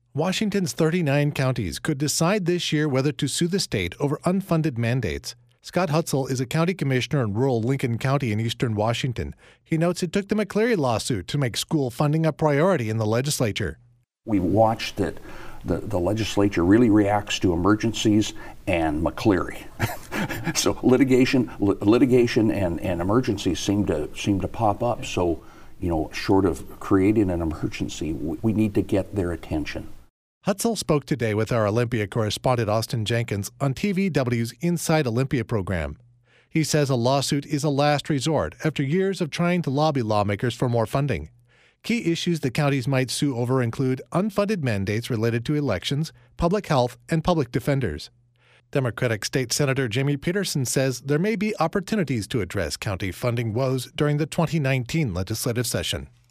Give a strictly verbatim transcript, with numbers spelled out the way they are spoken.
Washington's thirty-nine counties could decide this year whether to sue the state over unfunded mandates. Scott Hutzel is a county commissioner in rural Lincoln County in eastern Washington. He notes it took the McCleary lawsuit to make school funding a priority in the legislature. We watched that the, the legislature really reacts to emergencies and McCleary. So litigation, lit- litigation and, and emergencies seem to seem to pop up. So, you know, short of creating an emergency, we, we need to get their attention. Hutzel spoke today with our Olympia correspondent Austin Jenkins on T V W's Inside Olympia program. He says a lawsuit is a last resort after years of trying to lobby lawmakers for more funding. Key issues the counties might sue over include unfunded mandates related to elections, public health, and public defenders. Democratic State Senator Jamie Peterson says there may be opportunities to address county funding woes during the twenty nineteen legislative session.